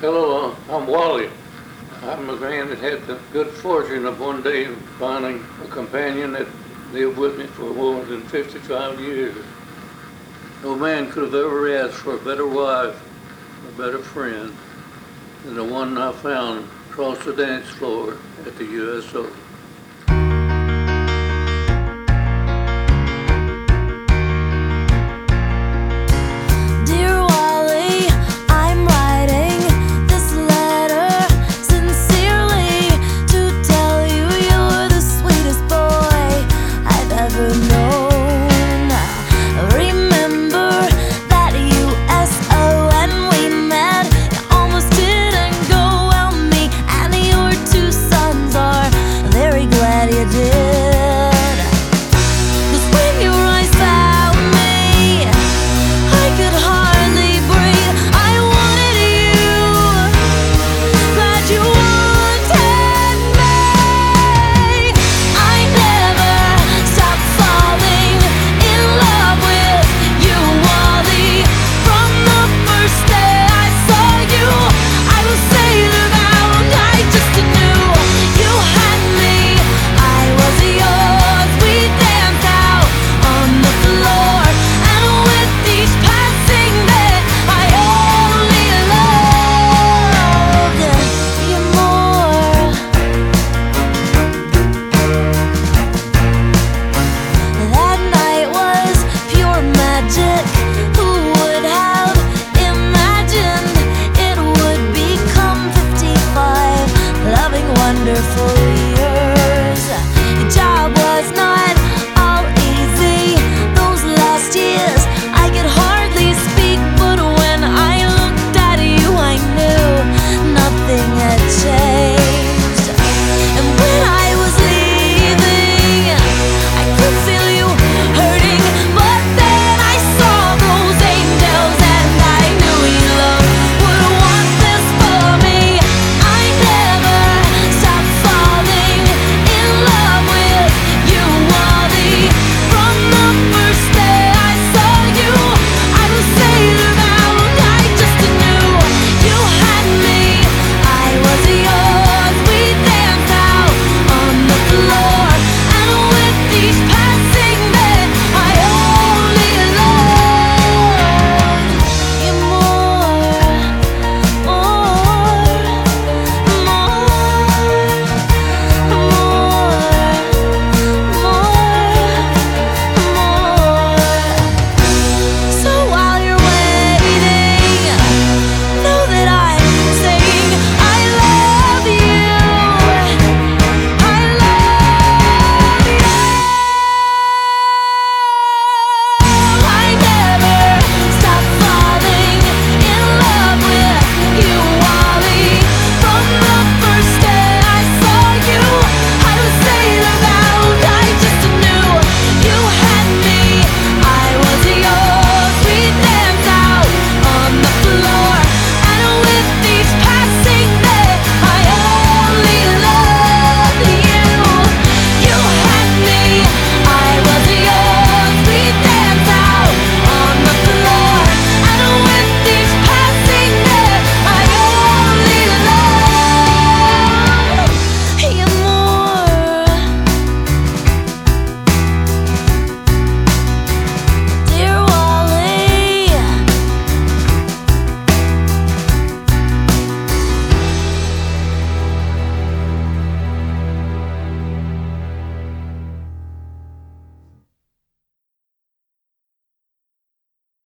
Hello, I'm Wally. I'm a man that had the good fortune of one day finding a companion that lived with me for more than 55 years. No man could have ever asked for a better wife, a better friend than the one I found across the dance floor at the USO.